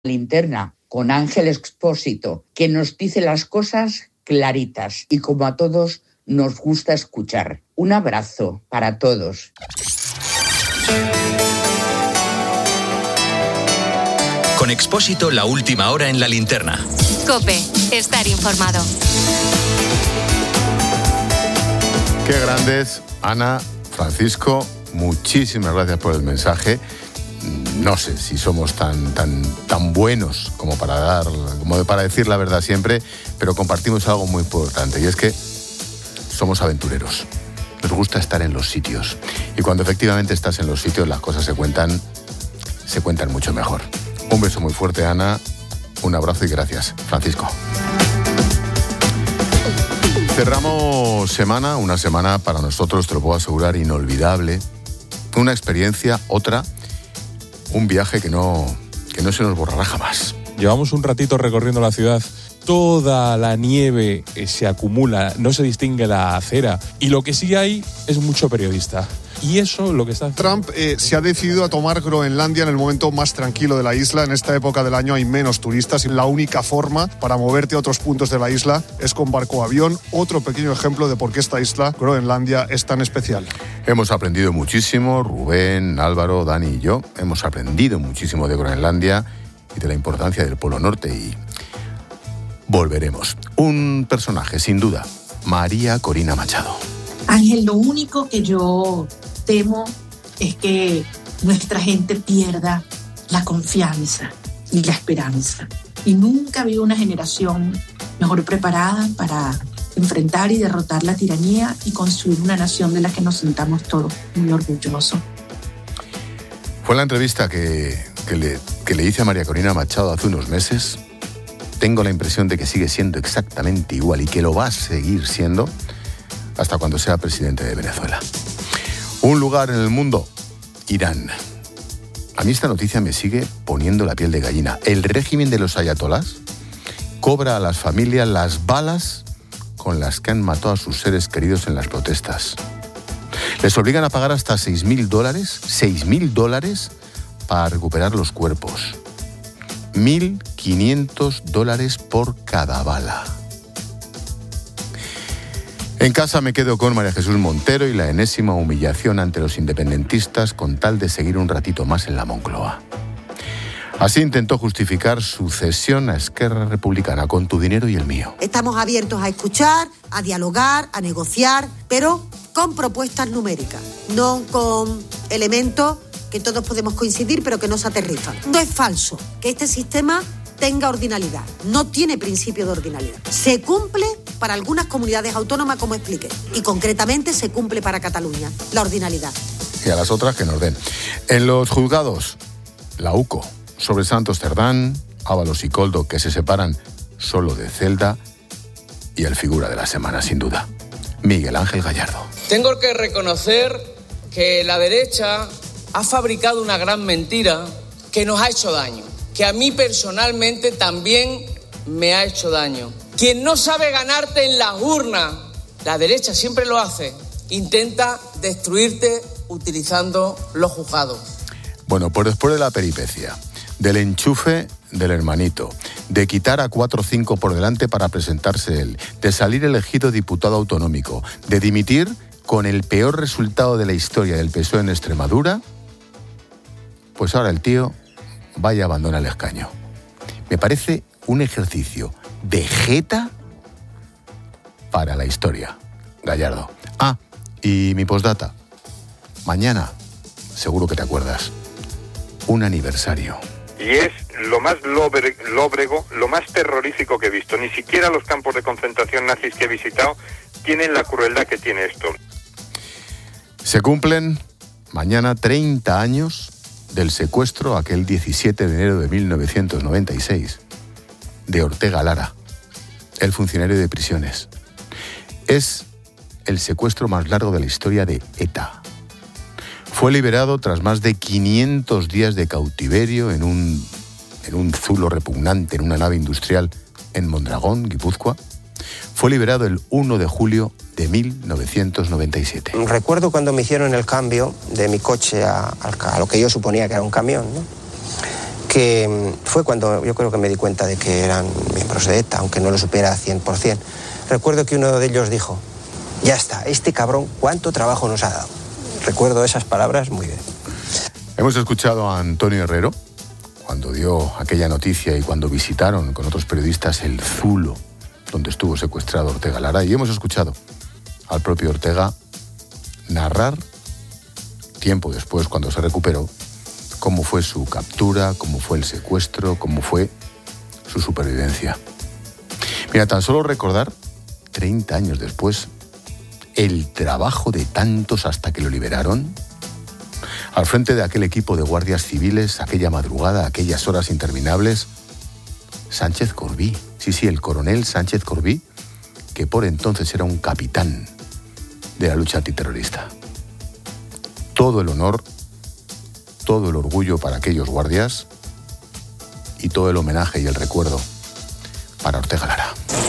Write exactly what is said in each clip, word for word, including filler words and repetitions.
Linterna con Ángel Expósito, que nos dice las cosas claritas y como a todos nos gusta escuchar. Un abrazo para todos. Con Expósito, la última hora en la linterna. COPE, estar informado. Qué grandes, Ana, Francisco, muchísimas gracias por el mensaje. No sé si somos tan, tan, tan buenos como para dar, como para decir la verdad siempre, pero compartimos algo muy importante y es que somos aventureros. Nos gusta estar en los sitios y cuando efectivamente estás en los sitios las cosas se cuentan, se cuentan mucho mejor. Un beso muy fuerte, Ana. Un abrazo y gracias, Francisco. Cerramos semana, una semana para nosotros, te lo puedo asegurar, inolvidable. Una experiencia, otra. Un viaje que no, que no se nos borrará jamás. Llevamos un ratito recorriendo la ciudad. Toda la nieve se acumula, no se distingue la acera. Y lo que sí hay es mucho periodista. Y eso lo que está... Trump eh, se ha decidido a tomar Groenlandia en el momento más tranquilo de la isla. En esta época del año hay menos turistas y la única forma para moverte a otros puntos de la isla es con barco o avión. Otro pequeño ejemplo de por qué esta isla, Groenlandia, es tan especial. Hemos aprendido muchísimo, Rubén, Álvaro, Dani y yo. Hemos aprendido muchísimo de Groenlandia y de la importancia del Polo Norte y volveremos. Un personaje, sin duda, María Corina Machado. Ángel, lo único que yo temo es que nuestra gente pierda la confianza y la esperanza. Y nunca vi una generación mejor preparada para enfrentar y derrotar la tiranía y construir una nación de la que nos sintamos todos muy orgullosos. Fue la entrevista que, que, le, que le hice a María Corina Machado hace unos meses. Tengo la impresión de que sigue siendo exactamente igual y que lo va a seguir siendo hasta cuando sea presidente de Venezuela. Un lugar en el mundo, Irán. A mí esta noticia me sigue poniendo la piel de gallina. El régimen de los ayatolás cobra a las familias las balas con las que han matado a sus seres queridos en las protestas. Les obligan a pagar hasta seis mil dólares, seis mil dólares para recuperar los cuerpos. mil quinientos dólares por cada bala. En casa me quedo con María Jesús Montero y la enésima humillación ante los independentistas con tal de seguir un ratito más en la Moncloa. Así intentó justificar su cesión a Esquerra Republicana con tu dinero y el mío. Estamos abiertos a escuchar, a dialogar, a negociar, pero con propuestas numéricas, no con elementos que todos podemos coincidir pero que no se aterrizan. No es falso que este sistema tenga ordinalidad, no tiene principio de ordinalidad. Se cumple para algunas comunidades autónomas, como expliqué, y concretamente se cumple para Cataluña, la ordinalidad. Y a las otras que nos den. En los juzgados, la U C O, sobre Santos Cerdán, Ábalos y Coldo, que se separan solo de celda, y el figura de la semana, sin duda, Miguel Ángel Gallardo. Tengo que reconocer que la derecha ha fabricado una gran mentira que nos ha hecho daño, que a mí personalmente también me ha hecho daño. Quien no sabe ganarte en las urnas, la derecha siempre lo hace, intenta destruirte utilizando los juzgados. Bueno, pues después de la peripecia, del enchufe del hermanito, de quitar a cuatro o cinco por delante para presentarse él, de salir elegido diputado autonómico, de dimitir con el peor resultado de la historia del P S O E en Extremadura, pues ahora el tío vaya a abandonar el escaño. Me parece un ejercicio de jeta para la historia, Gallardo. Ah, y mi postdata. Mañana, seguro que te acuerdas, un aniversario. Y es lo más lobre, lóbrego, lo más terrorífico que he visto. Ni siquiera los campos de concentración nazis que he visitado tienen la crueldad que tiene esto. Se cumplen mañana treinta años del secuestro, aquel diecisiete de enero de mil novecientos noventa y seis, de Ortega Lara, el funcionario de prisiones. Es el secuestro más largo de la historia de ETA. Fue liberado tras más de quinientos días de cautiverio en un, en un zulo repugnante, en una nave industrial en Mondragón, Guipúzcoa. Fue liberado el uno de julio de mil novecientos noventa y siete. Recuerdo cuando me hicieron el cambio de mi coche a, a lo que yo suponía que era un camión, ¿no? que fue cuando yo creo que me di cuenta de que eran miembros de ETA, aunque no lo supiera cien por ciento. Recuerdo que uno de ellos dijo: ya está, este cabrón, ¿cuánto trabajo nos ha dado? Recuerdo esas palabras muy bien. Hemos escuchado a Antonio Herrero cuando dio aquella noticia y cuando visitaron con otros periodistas el Zulo, donde estuvo secuestrado Ortega Lara, y hemos escuchado al propio Ortega narrar, tiempo después, cuando se recuperó, cómo fue su captura, cómo fue el secuestro, cómo fue su supervivencia. Mira, tan solo recordar, treinta años después, el trabajo de tantos hasta que lo liberaron, al frente de aquel equipo de guardias civiles, aquella madrugada, aquellas horas interminables, Sánchez Corbí, sí, sí, el coronel Sánchez Corbí, que por entonces era un capitán de la lucha antiterrorista. Todo el honor, todo el orgullo para aquellos guardias y todo el homenaje y el recuerdo para Ortega Lara.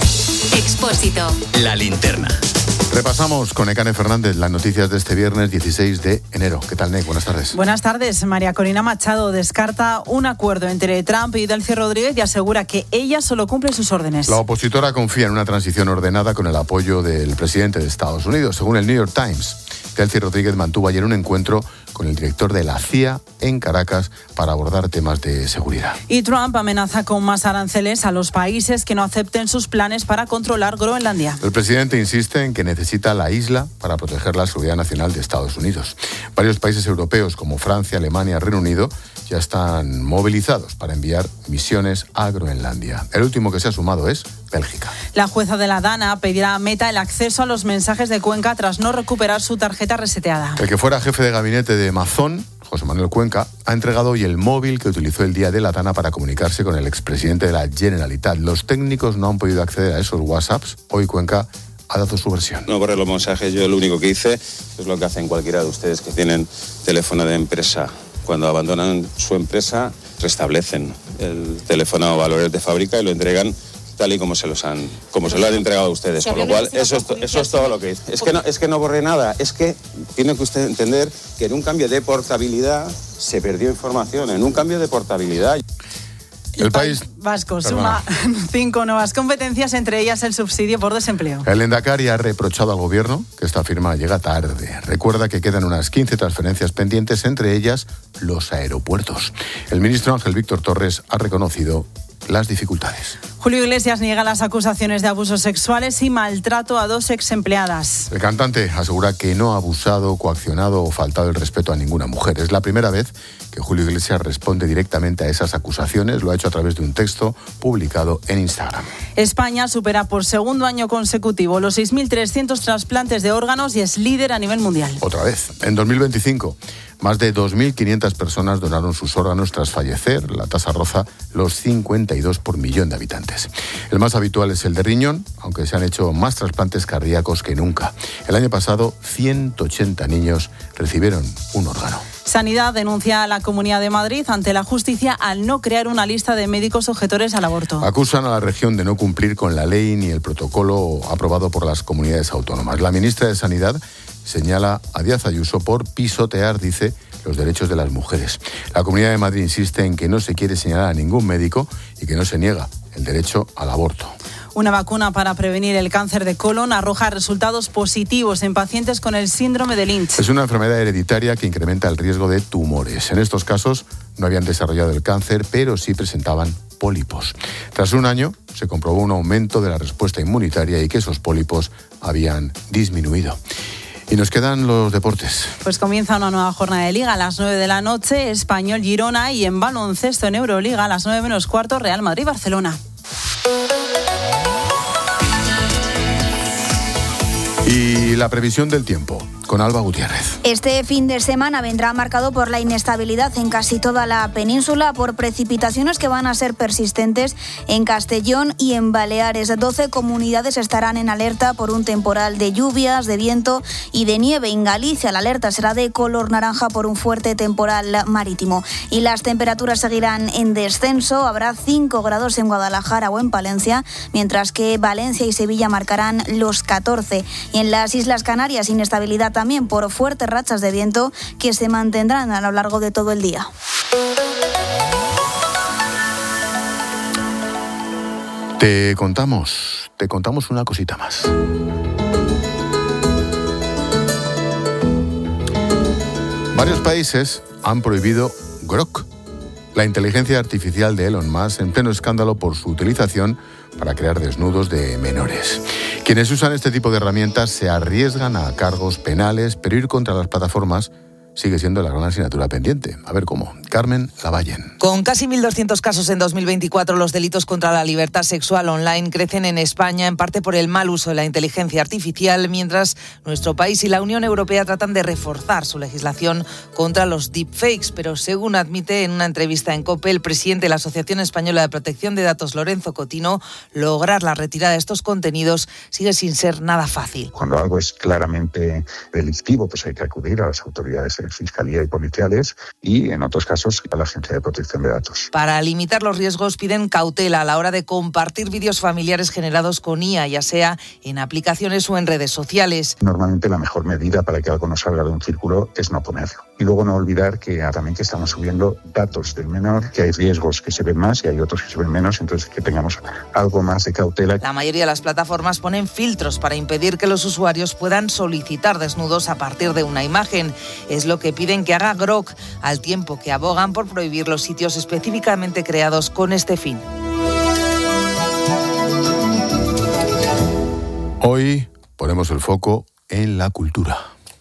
Expósito. La linterna. Repasamos con Ekane Fernández las noticias de este viernes dieciséis de enero. ¿Qué tal, Nek? Buenas tardes. Buenas tardes. María Corina Machado descarta un acuerdo entre Trump y Delcy Rodríguez y asegura que ella solo cumple sus órdenes. La opositora confía en una transición ordenada con el apoyo del presidente de Estados Unidos. Según el New York Times, Delcy Rodríguez mantuvo ayer un encuentro con el director de la C I A en Caracas para abordar temas de seguridad. Y Trump amenaza con más aranceles a los países que no acepten sus planes para controlar Groenlandia. El presidente insiste en que necesita la isla para proteger la seguridad nacional de Estados Unidos. Varios países europeos como Francia, Alemania, Reino Unido ya están movilizados para enviar misiones a Groenlandia. El último que se ha sumado es Bélgica. La jueza de la Dana pedirá a Meta el acceso a los mensajes de Cuenca tras no recuperar su tarjeta reseteada. El que fuera jefe de gabinete de Amazon, José Manuel Cuenca, ha entregado hoy el móvil que utilizó el día de la Dana para comunicarse con el expresidente de la Generalitat. Los técnicos no han podido acceder a esos WhatsApps. Hoy Cuenca ha dado su versión. No borré los mensajes, yo lo único que hice es lo que hacen cualquiera de ustedes que tienen teléfono de empresa. Cuando abandonan su empresa, restablecen el teléfono a valores de fábrica y lo entregan tal y como se los han como se lo han entregado a ustedes, con lo cual eso es, eso es todo lo que hice. Es que no, es que no borré nada, es que tiene que usted entender que en un cambio de portabilidad se perdió información, en un cambio de portabilidad. El, el país vasco Perdona. suma cinco nuevas competencias, entre ellas el subsidio por desempleo. El Lehendakari ha reprochado al gobierno que esta firma llega tarde. Recuerda que quedan unas quince transferencias pendientes, entre ellas los aeropuertos. El ministro Ángel Víctor Torres ha reconocido las dificultades. Julio Iglesias niega las acusaciones de abusos sexuales y maltrato a dos ex empleadas. El cantante asegura que no ha abusado, coaccionado o faltado el respeto a ninguna mujer. Es la primera vez que Julio Iglesias responde directamente a esas acusaciones. Lo ha hecho a través de un texto publicado en Instagram. España supera por segundo año consecutivo los seis mil trescientos trasplantes de órganos y es líder a nivel mundial. Otra vez. En dos mil veinticinco, más de dos mil quinientas personas donaron sus órganos tras fallecer. La tasa roza los cincuenta y dos por millón de habitantes. El más habitual es el de riñón, aunque se han hecho más trasplantes cardíacos que nunca. El año pasado, ciento ochenta niños recibieron un órgano. Sanidad denuncia a la Comunidad de Madrid ante la justicia al no crear una lista de médicos objetores al aborto. Acusan a la región de no cumplir con la ley ni el protocolo aprobado por las comunidades autónomas. La ministra de Sanidad señala a Díaz Ayuso por pisotear, dice, los derechos de las mujeres. La Comunidad de Madrid insiste en que no se quiere señalar a ningún médico y que no se niega el derecho al aborto. Una vacuna para prevenir el cáncer de colon arroja resultados positivos en pacientes con el síndrome de Lynch. Es una enfermedad hereditaria que incrementa el riesgo de tumores. En estos casos no habían desarrollado el cáncer, pero sí presentaban pólipos. Tras un año se comprobó un aumento de la respuesta inmunitaria y que esos pólipos habían disminuido. Y nos quedan los deportes. Pues comienza una nueva jornada de Liga a las nueve de la noche, Español Girona, y en baloncesto en Euroliga a las nueve menos cuarto, Real Madrid Barcelona. Y la previsión del tiempo, con Alba Gutiérrez. Este fin de semana vendrá marcado por la inestabilidad en casi toda la península, por precipitaciones que van a ser persistentes en Castellón y en Baleares. doce comunidades estarán en alerta por un temporal de lluvias, de viento y de nieve. En Galicia la alerta será de color naranja por un fuerte temporal marítimo. Y las temperaturas seguirán en descenso. Habrá cinco grados en Guadalajara o en Palencia, mientras que Valencia y Sevilla marcarán los catorce. Y en las Islas Canarias, inestabilidad también por fuertes rachas de viento que se mantendrán a lo largo de todo el día. Te contamos, te contamos una cosita más. Varios países han prohibido Grok, la inteligencia artificial de Elon Musk, en pleno escándalo por su utilización para crear desnudos de menores. Quienes usan este tipo de herramientas se arriesgan a cargos penales, pero ir contra las plataformas sigue siendo la gran asignatura pendiente. A ver cómo. Carmen Lavallen. Con casi mil doscientos casos en dos mil veinticuatro, los delitos contra la libertad sexual online crecen en España, en parte por el mal uso de la inteligencia artificial, mientras nuestro país y la Unión Europea tratan de reforzar su legislación contra los deepfakes. Pero según admite en una entrevista en COPE el presidente de la Asociación Española de Protección de Datos, Lorenzo Cotino, lograr la retirada de estos contenidos sigue sin ser nada fácil. Cuando algo es claramente delictivo, pues hay que acudir a las autoridades de Fiscalía y policiales y, en otros casos, a la Agencia de Protección de Datos. Para limitar los riesgos piden cautela a la hora de compartir vídeos familiares generados con I A, ya sea en aplicaciones o en redes sociales. Normalmente la mejor medida para que algo no salga de un círculo es no ponerlo. Y luego no olvidar que también que estamos subiendo datos del menor, que hay riesgos que se ven más y hay otros que se ven menos, entonces que tengamos algo más de cautela. La mayoría de las plataformas ponen filtros para impedir que los usuarios puedan solicitar desnudos a partir de una imagen. Es lo que piden que haga Grok, al tiempo que abogan por prohibir los sitios específicamente creados con este fin. Hoy ponemos el foco en la cultura.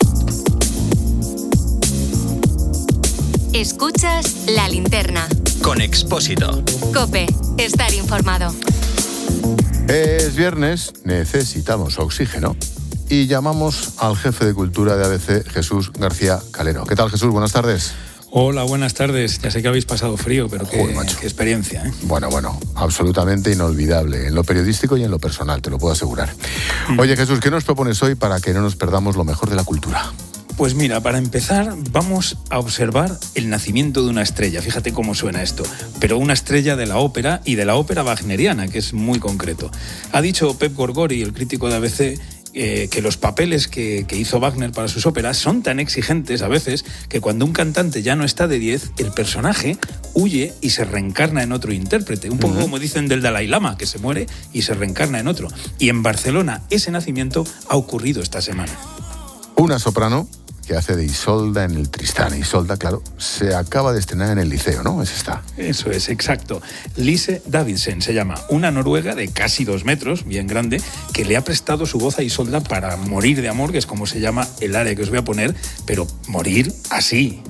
Escuchas La Linterna. Con Expósito. COPE. Estar informado. Es viernes, necesitamos oxígeno. Y llamamos al jefe de cultura de A B C, Jesús García Calero. ¿Qué tal, Jesús? Buenas tardes. Hola, buenas tardes. Ya sé que habéis pasado frío, pero qué, Joder, macho. qué experiencia, ¿eh? Bueno, bueno, absolutamente inolvidable, en lo periodístico y en lo personal, te lo puedo asegurar. Mm. Oye, Jesús, ¿qué nos propones hoy para que no nos perdamos lo mejor de la cultura? Pues mira, para empezar vamos a observar el nacimiento de una estrella. Fíjate cómo suena esto. Pero una estrella de la ópera y de la ópera wagneriana, que es muy concreto. Ha dicho Pep Gorgori, el crítico de A B C, Eh, que los papeles que, que hizo Wagner para sus óperas son tan exigentes a veces que cuando un cantante ya no está de diez, el personaje huye y se reencarna en otro intérprete. Un poco uh-huh. como dicen del Dalai Lama, que se muere y se reencarna en otro. Y en Barcelona ese nacimiento ha ocurrido esta semana. Una soprano que hace de Isolda en el Tristán. Isolda, claro, se acaba de estrenar en el Liceo, ¿no? Es esta. Eso es, exacto. Lise Davidsen se llama, una noruega de casi dos metros, bien grande, que le ha prestado su voz a Isolda para morir de amor, que es como se llama el área que os voy a poner, pero morir así.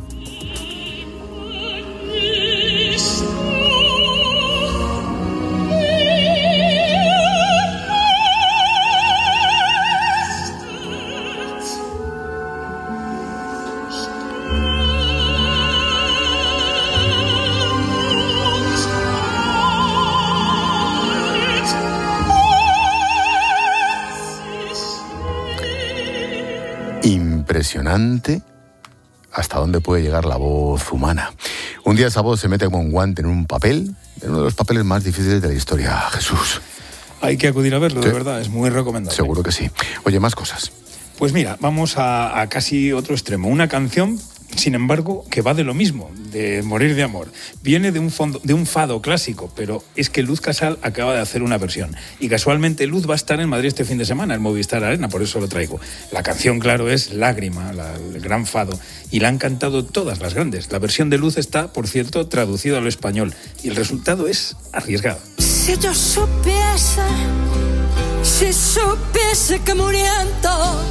Impresionante hasta dónde puede llegar la voz humana. Un día esa voz se mete como un guante en un papel, en uno de los papeles más difíciles de la historia, Jesús. Hay que acudir a verlo, sí. De verdad, es muy recomendable. Seguro que sí. Oye, más cosas. Pues mira, vamos a, a casi otro extremo. Una canción, sin embargo, que va de lo mismo, de morir de amor. Viene de un, fondo, de un fado clásico, pero es que Luz Casal acaba de hacer una versión. Y casualmente Luz va a estar en Madrid este fin de semana, en Movistar Arena, por eso lo traigo. La canción, claro, es Lágrima, la, el gran fado, y la han cantado todas las grandes. La versión de Luz está, por cierto, traducida al español, y el resultado es arriesgado. Si yo supiese, si supiese que muriendo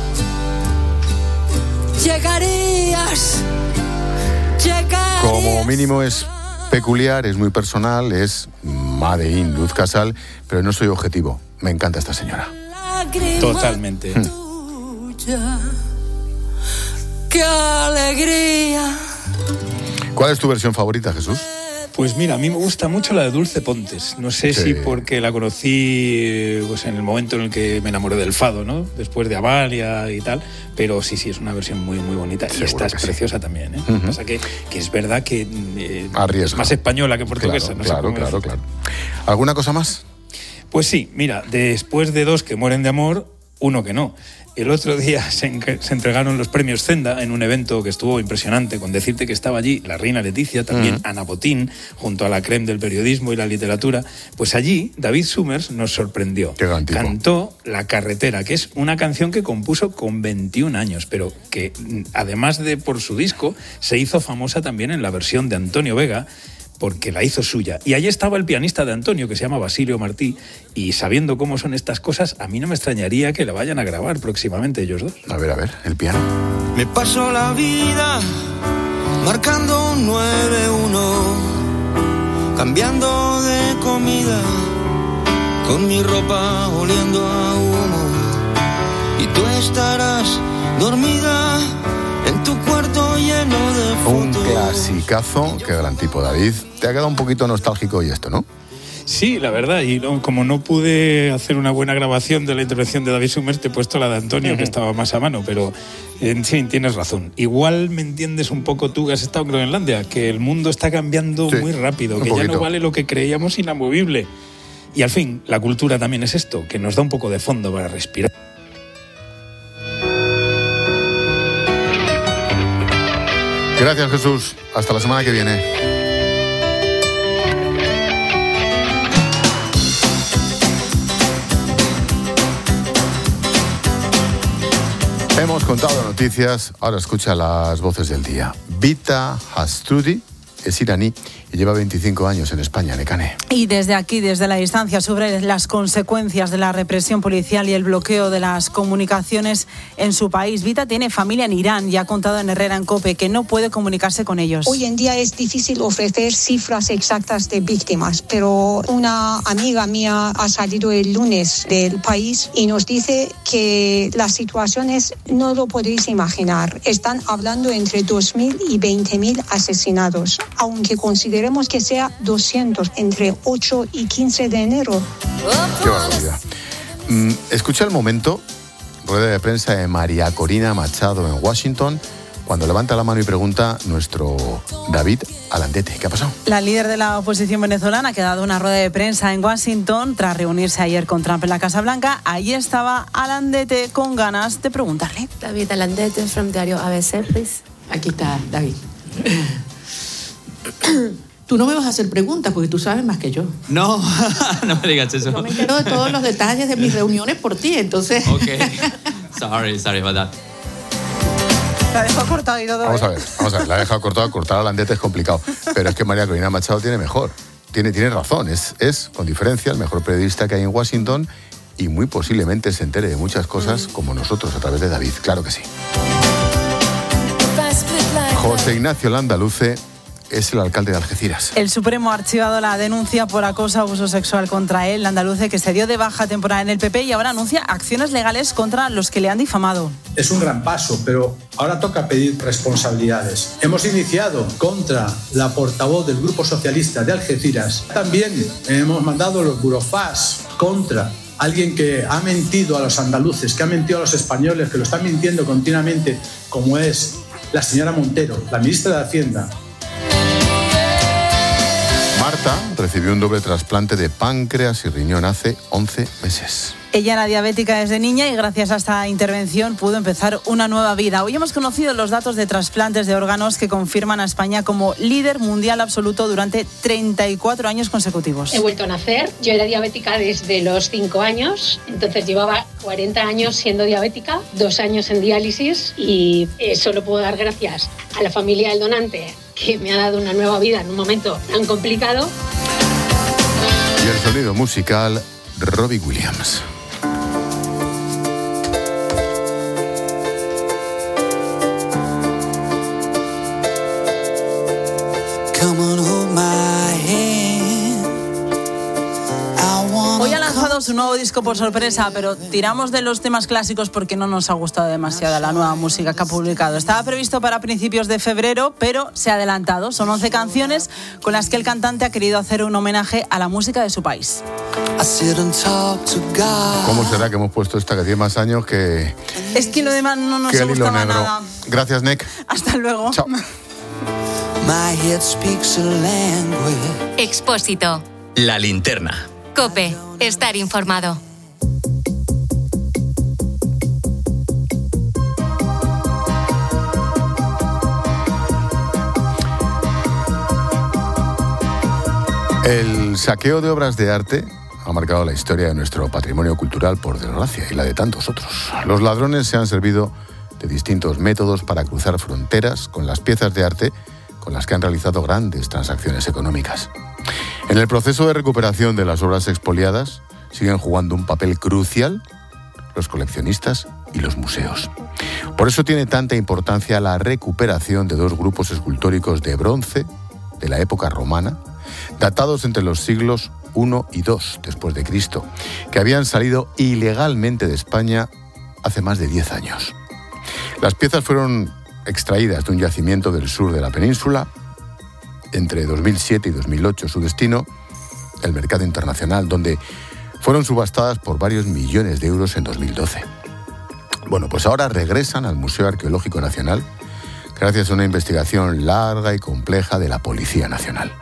llegarías, llegarías. Como mínimo es peculiar, es muy personal, es Made in Luz Casal, pero no soy objetivo. Me encanta esta señora. Totalmente. Tuya, ¡qué alegría! ¿Cuál es tu versión favorita, Jesús? Pues mira, a mí me gusta mucho la de Dulce Pontes. No sé sí. si porque la conocí pues, en el momento en el que me enamoré del fado, ¿no? Después de Amalia y tal. Pero sí, sí, es una versión muy, muy bonita. Seguro y esta es preciosa sí. también, ¿eh? Uh-huh. Lo que pasa que, que es verdad que eh, es más española que portuguesa. Claro, no claro, sé claro, claro. ¿Alguna cosa más? Pues sí, mira, después de dos que mueren de amor, uno que no. El otro día se, en- se entregaron los premios Zenda en un evento que estuvo impresionante, con decirte que estaba allí la reina Leticia, también Mm. Ana Botín, junto a la creme del periodismo y la literatura. Pues allí David Summers nos sorprendió. Qué gran tipo. Cantó La carretera, que es una canción que compuso con veintiún años, pero que mm, además de por su disco, se hizo famosa también en la versión de Antonio Vega, porque la hizo suya. Y allí estaba el pianista de Antonio, que se llama Basilio Martí, y sabiendo cómo son estas cosas, a mí no me extrañaría que la vayan a grabar próximamente ellos dos. A ver, a ver, el piano. Me paso la vida marcando un nueve uno, cambiando de comida, con mi ropa oliendo a humo, y tú estarás dormida en tu cuarto lleno de Un fotos. clasicazo, qué gran tipo, David. Te ha quedado un poquito nostálgico y esto, ¿no? Sí, la verdad, y no, como no pude hacer una buena grabación de la intervención de David Summers, te he puesto la de Antonio, que estaba más a mano, pero en sí, tienes razón. Igual me entiendes un poco tú, que has estado en Groenlandia, que el mundo está cambiando Sí, muy rápido, un que ya poquito. no vale lo que creíamos inamovible. Y al fin, la cultura también es esto, que nos da un poco de fondo para respirar. Gracias, Jesús. Hasta la semana que viene. Hemos contado noticias, ahora escucha las voces del día. Vita Hastrudi es iraní y lleva veinticinco años en España, Nekane. Y desde aquí, desde la distancia, sobre las consecuencias de la represión policial y el bloqueo de las comunicaciones en su país. Vita tiene familia en Irán y ha contado en Herrera en COPE que no puede comunicarse con ellos. Hoy en día es difícil ofrecer cifras exactas de víctimas, pero una amiga mía ha salido el lunes del país y nos dice que las situaciones no lo podéis imaginar. Están hablando entre dos mil y veinte mil asesinados, aunque consideremos que sea doscientos entre ocho y quince de enero. Qué barbaridad. Mm, escucha el momento, rueda de prensa de María Corina Machado en Washington, cuando levanta la mano y pregunta nuestro David Alandete. ¿Qué ha pasado? La líder de la oposición venezolana que ha dado una rueda de prensa en Washington tras reunirse ayer con Trump en la Casa Blanca. Allí estaba Alandete con ganas de preguntarle. David Alandete from Diario A B C, please. Aquí está, David. Tú no me vas a hacer preguntas porque tú sabes más que yo. No, no me digas eso. Yo me entero de todos los detalles de mis reuniones por ti, entonces... Ok. Sorry, sorry about that. La dejó cortado y todo. Vamos a ver, vamos a ver, la ha dejado cortada, cortar a Alandete es complicado, pero es que María Corina Machado tiene mejor, tiene, tiene razón, es, es, con diferencia, el mejor periodista que hay en Washington y muy posiblemente se entere de muchas cosas como nosotros a través de David, claro que sí. José Ignacio Landaluce es el alcalde de Algeciras. El Supremo ha archivado la denuncia por acoso, abuso sexual contra él, Landaluce, que se dio de baja temporal en el P P y ahora anuncia acciones legales contra los que le han difamado. Es un gran paso, pero ahora toca pedir responsabilidades. Hemos iniciado contra la portavoz del Grupo Socialista de Algeciras. También hemos mandado los burofax contra alguien que ha mentido a los andaluces, que ha mentido a los españoles, que lo están mintiendo continuamente, como es la señora Montero, la ministra de Hacienda. Marta recibió un doble trasplante de páncreas y riñón hace once meses. Ella era diabética desde niña y gracias a esta intervención pudo empezar una nueva vida. Hoy hemos conocido los datos de trasplantes de órganos que confirman a España como líder mundial absoluto durante treinta y cuatro años consecutivos. He vuelto a nacer, yo era diabética desde los cinco años, entonces llevaba cuarenta años siendo diabética, dos años en diálisis y eh, solo puedo dar gracias a la familia del donante que me ha dado una nueva vida en un momento tan complicado. Y el sonido musical, Robbie Williams. Hoy ha lanzado su nuevo disco por sorpresa, pero tiramos de los temas clásicos porque no nos ha gustado demasiado la nueva música que ha publicado. Estaba previsto para principios de febrero, pero se ha adelantado. Son once canciones con las que el cantante ha querido hacer un homenaje a la música de su país. ¿Cómo será que hemos puesto esta que tiene más años que, Es que lo demás no nos que el hilo gustaba negro? nada. Gracias, Nick. Hasta luego. Chao. Expósito. La linterna. COPE. Estar informado. El saqueo de obras de arte ha marcado la historia de nuestro patrimonio cultural, por desgracia, y la de tantos otros. Los ladrones se han servido de distintos métodos para cruzar fronteras con las piezas de arte con las que han realizado grandes transacciones económicas. En el proceso de recuperación de las obras expoliadas siguen jugando un papel crucial los coleccionistas y los museos. Por eso tiene tanta importancia la recuperación de dos grupos escultóricos de bronce de la época romana, datados entre los siglos primero y segundo después de Cristo, que habían salido ilegalmente de España hace más de diez años. Las piezas fueron extraídas de un yacimiento del sur de la península. Entre dos mil siete y dos mil ocho su destino, el mercado internacional, donde fueron subastadas por varios millones de euros en dos mil doce. Bueno, pues ahora regresan al Museo Arqueológico Nacional gracias a una investigación larga y compleja de la Policía Nacional.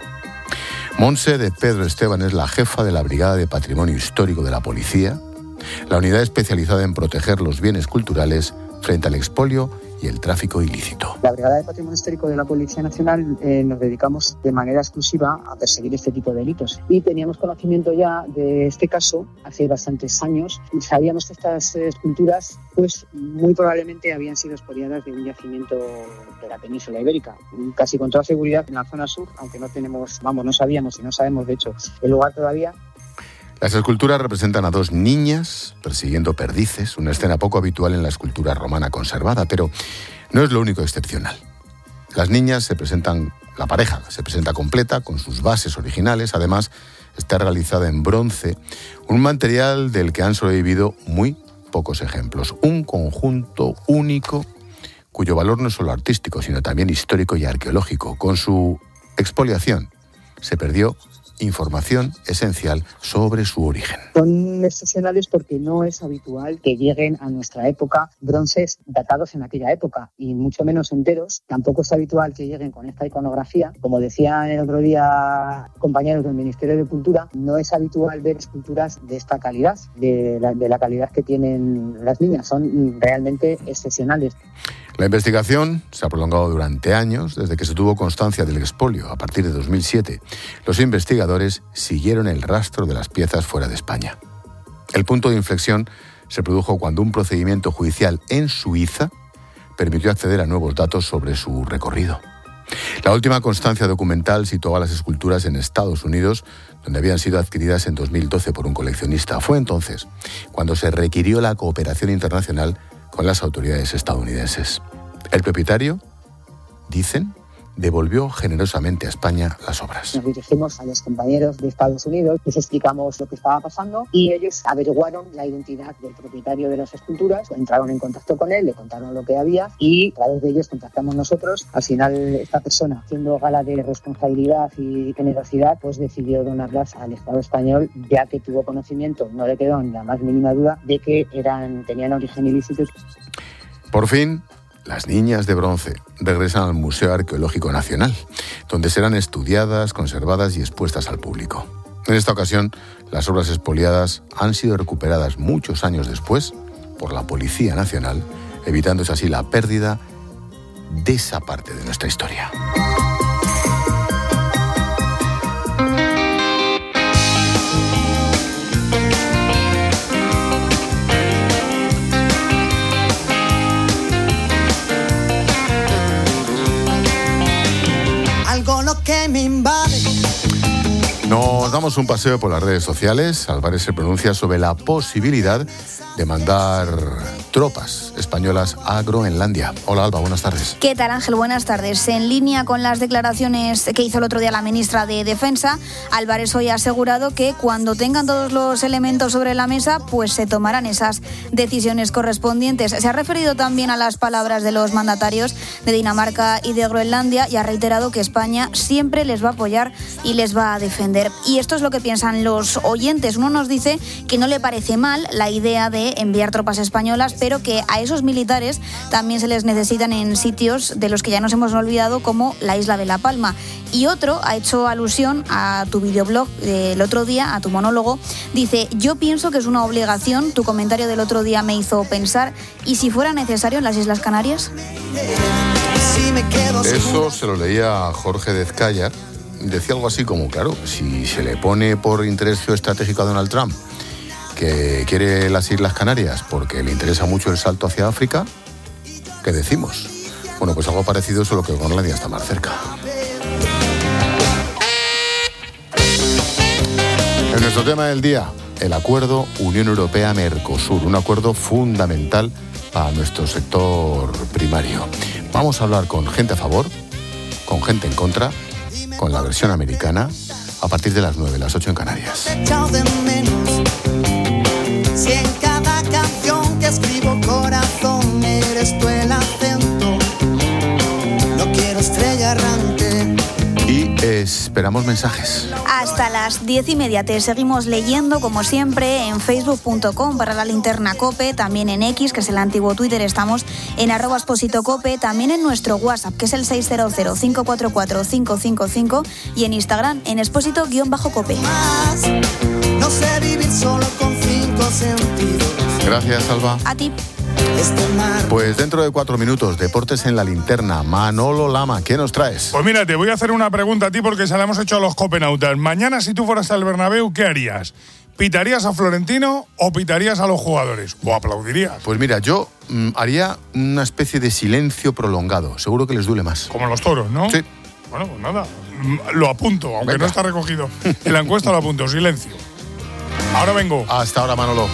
Montse de Pedro Esteban es la jefa de la Brigada de Patrimonio Histórico de la Policía, la unidad especializada en proteger los bienes culturales frente al expolio y el tráfico ilícito. La Brigada de Patrimonio Histórico de la Policía Nacional eh, nos dedicamos de manera exclusiva a perseguir este tipo de delitos. Y teníamos conocimiento ya de este caso hace bastantes años y sabíamos que estas esculturas pues muy probablemente habían sido expoliadas de un yacimiento de la península ibérica, casi con toda seguridad en la zona sur, aunque no tenemos, vamos, no sabíamos y no sabemos de hecho el lugar todavía. Las esculturas representan a dos niñas persiguiendo perdices, una escena poco habitual en la escultura romana conservada, pero no es lo único excepcional. Las niñas se presentan, la pareja se presenta completa con sus bases originales, además está realizada en bronce, un material del que han sobrevivido muy pocos ejemplos, un conjunto único cuyo valor no es solo artístico, sino también histórico y arqueológico. Con su expoliación se perdió información esencial sobre su origen. Son excepcionales porque no es habitual que lleguen a nuestra época bronces datados en aquella época y mucho menos enteros. Tampoco es habitual que lleguen con esta iconografía. Como decía el otro día compañeros del Ministerio de Cultura, no es habitual ver esculturas de esta calidad, de la, de la calidad que tienen las niñas. Son realmente excepcionales. La investigación se ha prolongado durante años, desde que se tuvo constancia del expolio a partir de dos mil siete. Los investigadores siguieron el rastro de las piezas fuera de España. El punto de inflexión se produjo cuando un procedimiento judicial en Suiza permitió acceder a nuevos datos sobre su recorrido. La última constancia documental situaba las esculturas en Estados Unidos, donde habían sido adquiridas en dos mil doce por un coleccionista. Fue entonces cuando se requirió la cooperación internacional con las autoridades estadounidenses. El propietario, dicen, devolvió generosamente a España las obras. Nos dirigimos a los compañeros de Estados Unidos, les explicamos lo que estaba pasando y ellos averiguaron la identidad del propietario de las esculturas, entraron en contacto con él, le contaron lo que había y a través de ellos contactamos nosotros. Al final esta persona, haciendo gala de responsabilidad y generosidad, pues decidió donarlas al Estado español, ya que tuvo conocimiento, no le quedó ni la más mínima duda, de que eran tenían origen ilícito. Por fin, las niñas de bronce regresan al Museo Arqueológico Nacional, donde serán estudiadas, conservadas y expuestas al público. En esta ocasión, las obras expoliadas han sido recuperadas muchos años después por la Policía Nacional, evitándose así la pérdida de esa parte de nuestra historia. Que me invade. Nos damos un paseo por las redes sociales. Álvarez se pronuncia sobre la posibilidad de mandar tropas españolas a Groenlandia. Hola Alba, buenas tardes. ¿Qué tal Ángel? Buenas tardes. En línea con las declaraciones que hizo el otro día la ministra de Defensa, Álvarez hoy ha asegurado que cuando tengan todos los elementos sobre la mesa, pues se tomarán esas decisiones correspondientes. Se ha referido también a las palabras de los mandatarios de Dinamarca y de Groenlandia y ha reiterado que España siempre les va a apoyar y les va a defender. Y esto es lo que piensan los oyentes. Uno nos dice que no le parece mal la idea de enviar tropas españolas, pero que a esos militares también se les necesitan en sitios de los que ya nos hemos olvidado, como la isla de La Palma. Y otro ha hecho alusión a tu videoblog del otro día, a tu monólogo. Dice: yo pienso que es una obligación. Tu comentario del otro día me hizo pensar, ¿y si fuera necesario en las Islas Canarias? Eso se lo leía a Jorge Dezcayar decía algo así como, claro, si se le pone por interés geoestratégico a Donald Trump que quiere las Islas Canarias porque le interesa mucho el salto hacia África, ¿qué decimos? Bueno, pues algo parecido, solo que Groenlandia está más cerca. En nuestro tema del día, el acuerdo Unión Europea-Mercosur, un acuerdo fundamental para nuestro sector primario. Vamos a hablar con gente a favor, con gente en contra, con la versión americana, a partir de las nueve, las ocho en Canarias. Si en cada canción que escribo corazón eres tú el acento, no quiero estrella errante. Y esperamos mensajes. Hasta las diez y media te seguimos leyendo, como siempre, en facebook punto com para la linterna COPE, también en X, que es el antiguo Twitter, estamos en arroba Expósito COPE, también en nuestro WhatsApp, que es el seis cero cero, cinco cuatro cuatro, cinco cinco cinco, y en Instagram, en Expósito-COPE. No sé vivir solo con cinco sentidos. Gracias, Alba. A ti. Pues dentro de cuatro minutos, deportes en la linterna. Manolo Lama, ¿qué nos traes? Pues mira, te voy a hacer una pregunta a ti porque se la hemos hecho a los copenautas. Mañana, si tú fueras al Bernabéu, ¿qué harías? ¿Pitarías a Florentino o pitarías a los jugadores? ¿O aplaudirías? Pues mira, yo mm, haría una especie de silencio prolongado. Seguro que les duele más. Como los toros, ¿no? Sí. Bueno, pues nada, lo apunto, aunque Venga. no está recogido. En la encuesta lo apunto, silencio. Ahora vengo. Hasta ahora, Manolo.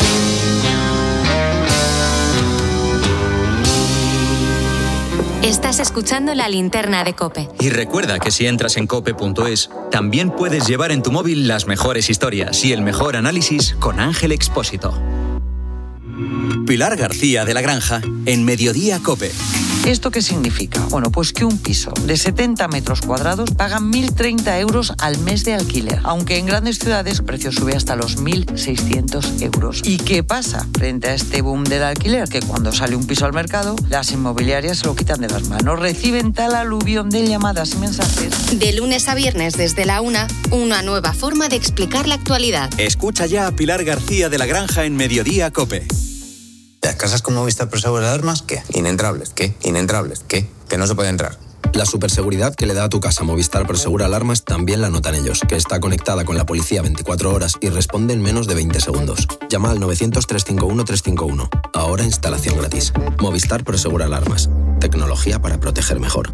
Estás escuchando La Linterna de COPE. Y recuerda que si entras en cope punto es, también puedes llevar en tu móvil las mejores historias y el mejor análisis con Ángel Expósito. Pilar García de la Granja, en Mediodía COPE. ¿Esto qué significa? Bueno, pues que un piso de setenta metros cuadrados paga mil treinta euros al mes de alquiler, aunque en grandes ciudades el precio sube hasta los mil seiscientos euros. ¿Y qué pasa frente a este boom del alquiler? Que cuando sale un piso al mercado, las inmobiliarias se lo quitan de las manos, reciben tal aluvión de llamadas y mensajes. De lunes a viernes desde la una, una nueva forma de explicar la actualidad. Escucha ya a Pilar García de la Granja en Mediodía COPE. ¿Las casas con Movistar Prosegur Alarmas? ¿Qué? Inentrables. ¿Qué? Inentrables. ¿Qué? Que no se puede entrar. La superseguridad que le da a tu casa Movistar Prosegur Alarmas también la notan ellos, que está conectada con la policía veinticuatro horas y responde en menos de veinte segundos. Llama al novecientos, trescientos cincuenta y uno, trescientos cincuenta y uno. Ahora instalación gratis. Movistar Prosegur Alarmas. Tecnología para proteger mejor.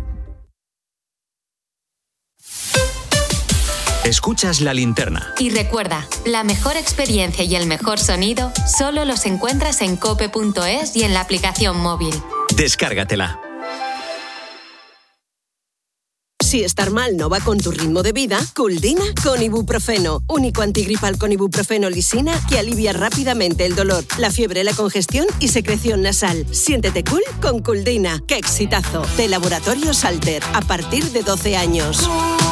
Escuchas La Linterna. Y recuerda, la mejor experiencia y el mejor sonido solo los encuentras en cope punto es y en la aplicación móvil. Descárgatela. Si estar mal no va con tu ritmo de vida, Culdina con ibuprofeno. Único antigripal con ibuprofeno lisina que alivia rápidamente el dolor, la fiebre, la congestión y secreción nasal. Siéntete cool con Culdina. ¡Qué exitazo! De Laboratorio Salter. A partir de doce años.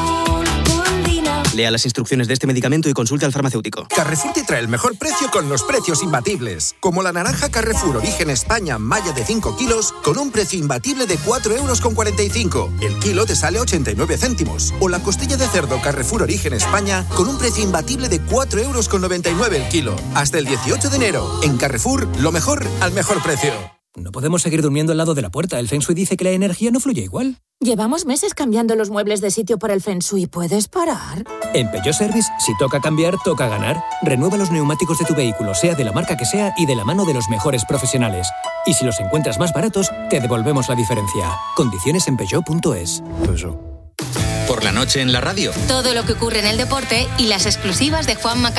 Lea las instrucciones de este medicamento y consulte al farmacéutico. Carrefour te trae el mejor precio con los precios imbatibles. Como la naranja Carrefour Origen España Malla de cinco kilos con un precio imbatible de cuatro euros con cuarenta y cinco. El kilo te sale ochenta y nueve céntimos. O la costilla de cerdo Carrefour Origen España con un precio imbatible de cuatro euros con noventa y nueve el kilo. Hasta el dieciocho de enero. En Carrefour, lo mejor al mejor precio. No podemos seguir durmiendo al lado de la puerta. El Feng Shui dice que la energía no fluye igual. Llevamos meses cambiando los muebles de sitio por el Feng Shui. ¿Puedes parar? En Peugeot Service, si toca cambiar, toca ganar. Renueva los neumáticos de tu vehículo, sea de la marca que sea y de la mano de los mejores profesionales. Y si los encuentras más baratos, te devolvemos la diferencia. Condiciones en peugeot punto es. Por la noche en la radio. Todo lo que ocurre en el deporte y las exclusivas de Juanma